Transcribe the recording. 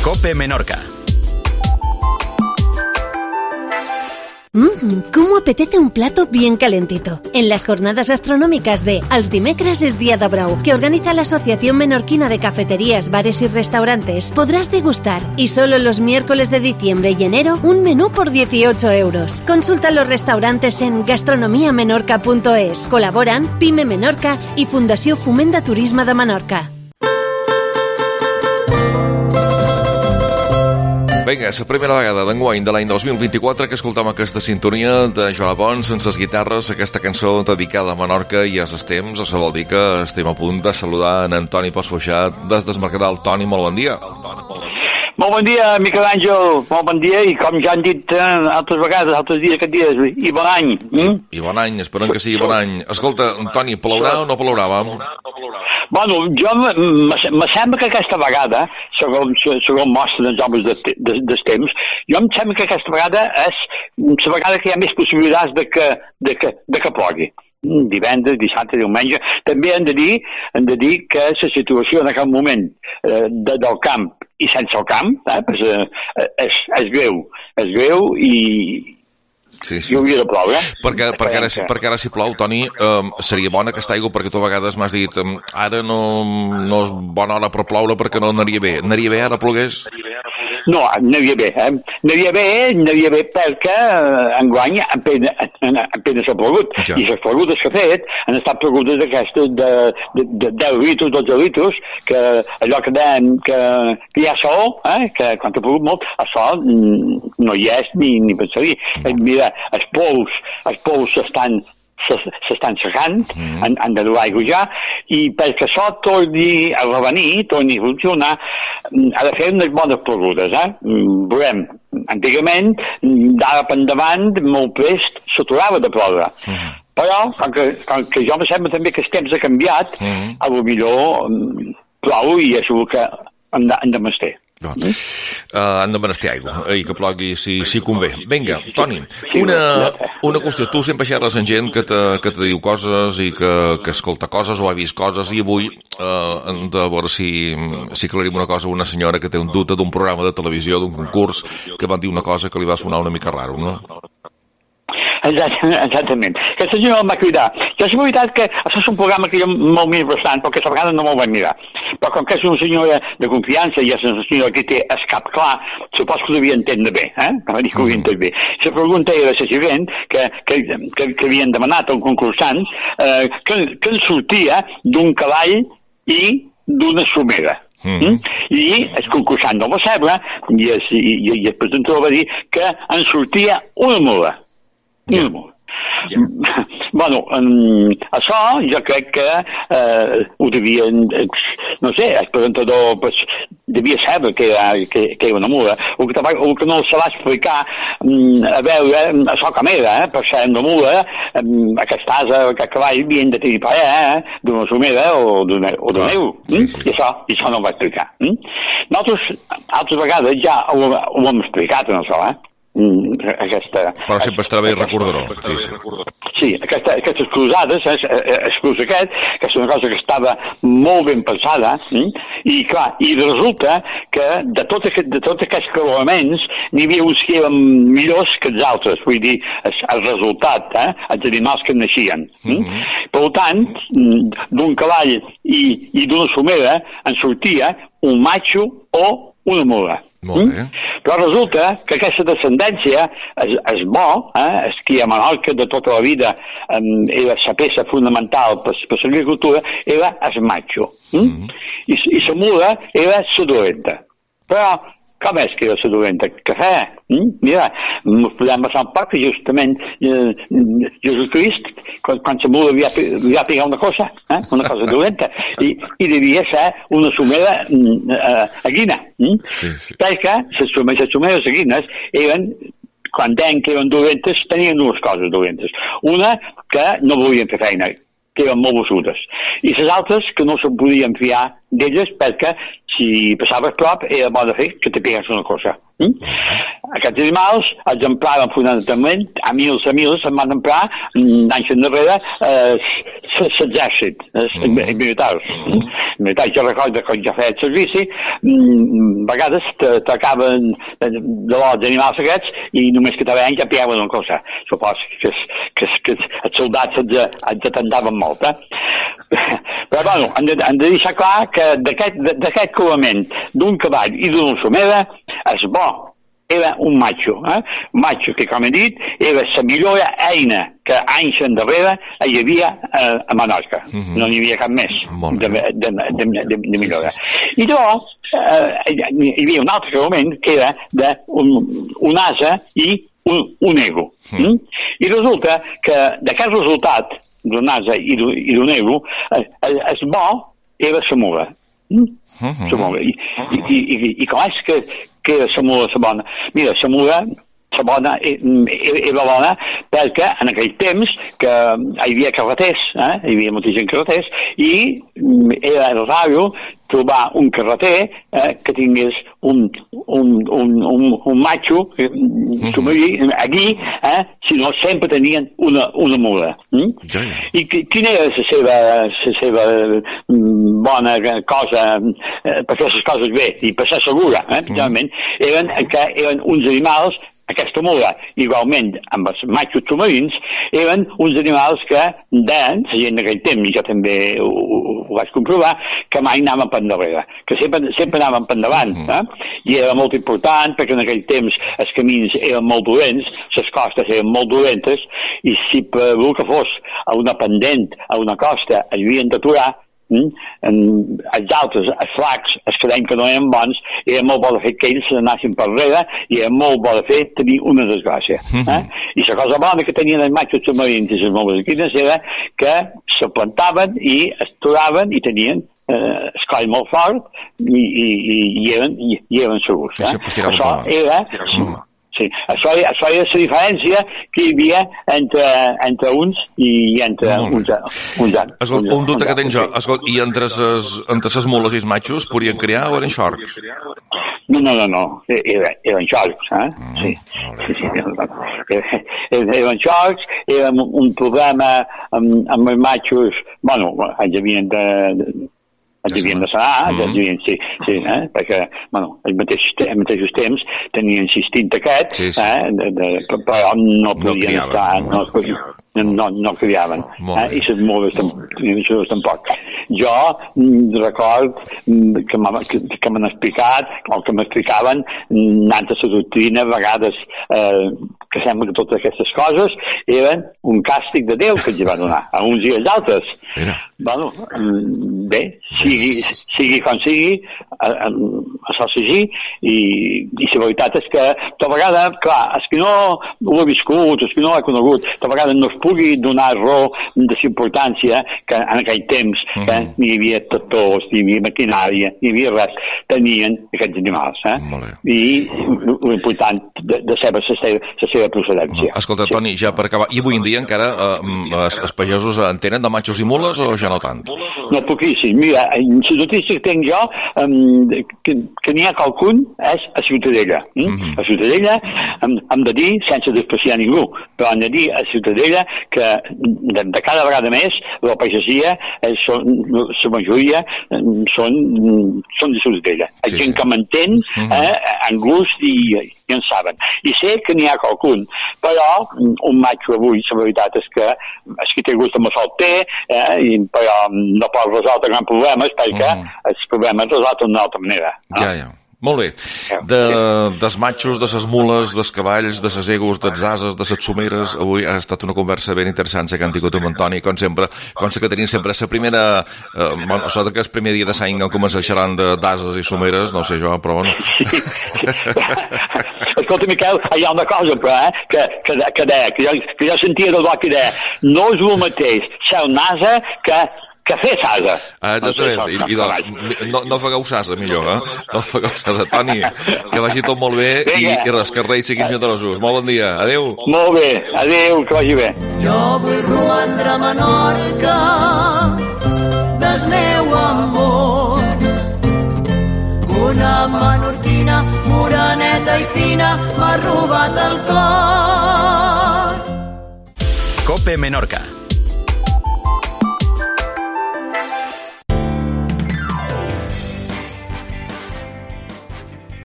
COPE Menorca. ¿Cómo apetece un plato bien calentito? En las jornadas gastronómicas de Els dimecres es Día de Brau, que organiza la Asociación Menorquina de Cafeterías, Bares y Restaurantes, podrás degustar, y solo los miércoles de diciembre y enero, un menú por 18 euros. Consulta los restaurantes en gastronomiamenorca.es. Colaboran Pime Menorca i Fundació Foment de Turisme de Menorca. Vinga, és la primera vegada d'enguany de l'any 2024 que escoltam aquesta sintonia de Joan Pons, sense les guitarres, aquesta cançó dedicada a Menorca, i és el temps, això vol dir que estem a punt de saludar en Antoni Pasfuixat des del Mercadal. Toni, molt bon dia. Molt bon dia, Miquel Àngel, molt bon dia, i com ja han dit altres vegades, altres dies, aquests dies, i bon any. I bon any, esperem que sigui bon any. Escolta, Toni, plourà o no plourà? Bueno, jo me sembla que aquesta vegada, segons mostren els homes dels temps, jo em sembla que aquesta vegada és la vegada que hi ha més possibilitats de que plogui. Divendres, dissabte, diumenge. També hem de dir que la situació en aquest moment del camp i sense el camp és greu i hauria de ploure. Perquè ara si plou, Toni, seria bona aquesta aigua, perquè tu a vegades m'has dit ara no és bona hora per ploure perquè no anaria bé. Anaria bé ara plogués? No, anaria bé. Anaria bé perquè enguany apenas ha plogut. Ja. I les plogudes que ha fet han estat plogudes d'aquestes de 10 litres, 12 litres, que allò que dèiem que hi ha sol, que quan ha plogut molt, el sol no hi és ni pensaria. Mira, els pous s'estan secant, han de dur aigua ja, i perquè això torni a revenir, torni a funcionar, ha de fer unes bones plogudes, Veurem, antigament, d'ara per endavant, molt prest, s'aturava de ploure. Però, com que jo me sembla també que el temps ha canviat, a lo millor plou i és el que hem de menester. Han de menester aigua i que plogui si convé. Vinga, Toni, una qüestió. Tu sempre xerres amb gent que te diu coses i que escolta coses o ha vist coses, i avui hem de veure si aclarim una cosa a una senyora que té un dubte d'un programa de televisió, d'un concurs, que van dir una cosa que li va sonar una mica raro, no? Exactament. Aquesta senyora em va cridar. Jo és veritat que això és un programa que jo molt miro bastant, perquè a vegades no me'l vaig mirar. Però com que és una senyora de confiança i és una senyora que té el cap clar, supos que ho devia entendre bé, Va dir que ho havia entès bé. La pregunta era la següent, que havien demanat a un concursant, que en sortia d'un cavall i d'una somera. I el concursant no va saber, i el presentador va dir que en sortia una mula. Bueno, això jo crec que ho devien, no sé, el presentador devia saber que era una mula, o que no se va explicar a veure això com era, per ser una mula, aquest ase, aquest cavall havien de tenir parer d'una somera o d'una neu, i això no ho va explicar. Nosaltres altres vegades ja ho hem explicat en això, però sempre estarà bé recordar-ho. Sí, aquestes cruzades, el cruz aquest, que és una cosa que estava molt ben pensada, i clar, i resulta que de tots aquests creuaments n'hi havia uns que eren millors que els altres, vull dir, el resultat, els animals que naixien. Per tant, d'un cavall i d'una somera en sortia un macho o una mula. Però resulta que aquesta descendència és bo, és que a Menorca de tota la vida era la peça fonamental per l'agricultura, era el macho. I la mula era la dolenta. Però com és que era la dolenta? Cafè. Mira, ens podem passar un poc que justament Jesucrist, quan la mula li va pegar una cosa dolenta, i devia ser una somera aguina. Perquè les someres aguines eren, quan deien que eren dolentes, tenien dues coses dolentes. Una, que no volien fer feina, que eren molt bossudes. I les altres, que no se'n podien fiar d'elles perquè si passaves prop era bo de fer que te pegués una cosa. aquests animals els empraven fonamentalment, a mils se'n van emprar d'anys enrere l'exèrcit, els militars. Jo recordo quan jo feia el servici, a vegades t'acaben de l'os d'animals aquests i només que te veien ja piaven una cosa. Supos que els soldats ens atentaven molt, Però, bueno, hem de deixar clar que d'aquest covament d'un cavall i d'una somera, el bo era un matxo, un matxo que, com he dit, era la millor eina que anys endarrere hi havia a Menorca. No n'hi havia cap més de millora. I llavors hi havia un altre covament que era d'un ase i un ego. I resulta que d'aquest resultat d'un ase i d'un ego, el bo era la mula. I com és que era la mula la bona? Mira, la mula la bona era bona perquè en aquell temps que hi havia carreters, hi havia molta gent carreters, i era raro trobar un carreter que tingués un matxo aquí, sinó sempre tenien una mula. I quina era la seva bona cosa per fer les coses bé i per ser segura, especialment, eren uns animals. Aquesta mula, igualment amb els matxos submarins, eren uns animals que deien, la gent d'aquell temps, i jo també ho vaig comprovar, que mai anaven per endarrere, que sempre anaven per endavant. I era molt important perquè en aquell temps els camins eren molt dolents, les costes eren molt dolentes, i si per el que fos a una pendent, a una costa, havien d'aturar, els altres, els flacs, els que deien que no eren bons, era molt bo de fer que ells s'anassin per darrere i era molt bo de fer tenir una desgràcia. I la cosa bona que tenien els matxos submarins i les moles equines era que se plantaven i es turaven i tenien el coll molt fort i eren segurs. Això era... Sí, això era la diferència que hi havia entre uns i entre uns altres. Un dubte que tenc jo, i entre les mules i els matxos podien criar o eren xorcs? No, eren xorcs, sí. Eren xorcs, era un problema amb els matxos, bueno, ells havien de sanar, perquè, bueno, als mateixos temps tenien l'instint aquest, però no podien estar, no criaven, i les mules tampoc. Jo record que m'han explicat, o que m'explicaven, anant a la doctrina, a vegades que sembla que totes aquestes coses eren un càstig de Déu que els va donar, a uns i als altres. Bueno, bé, sigui com sigui, això és així, i la veritat és que de vegades, clar, els que no ho he viscut, els que no ho he conegut, de vegades no es pugui donar raó de la importància que en aquell temps ni hi havia tractors, ni hi havia maquinària, ni hi havia res, tenien aquests animals. I l'important de saber la seva procedència. Escolta, Toni, ja per acabar, i avui en dia encara els pagesos entenen de matxos i mules o ja no tant? No, poquíssim. Mira, la notícia que tinc jo, que n'hi ha qualcun, és a Ciutadella. A Ciutadella hem de dir, sense despreciar ningú, però hem de dir a Ciutadella que de cada vegada més la pagesia, la majoria, són de Ciutadella. Hi ha gent que m'entén en gust i en saben. I sé que n'hi ha qualcun, però un matxo avui, la veritat és que el que té gust amb el sol té, però no pot resoldre grans problemes perquè els problemes resolten d'una altra manera. Ja. Molt bé. Dels matxos, de les mules, dels cavalls, de les egos, dels ases, de les someres, avui ha estat una conversa ben interessant que han tingut amb Antoni, com sempre, que tenim sempre la primera, sota que el primer dia de l'any han començat xerrant d'ases i someres, no sé jo, però bueno. Escolta, Miquel, hi ha una cosa, però, que jo sentia del que deia, no és el mateix ser un ase que fer sasa. Exactament, i no fagueu sasa, millor, no fagueu sasa. Toni, que vagi tot molt bé i res, que reis siguin generosos. Molt bon dia, adeu. Molt bé, adeu, que vagi bé. Jo vull romandre a Menorca del meu amor, una menorquina moreneta i fina m'ha robat el cor. Cope Menorca.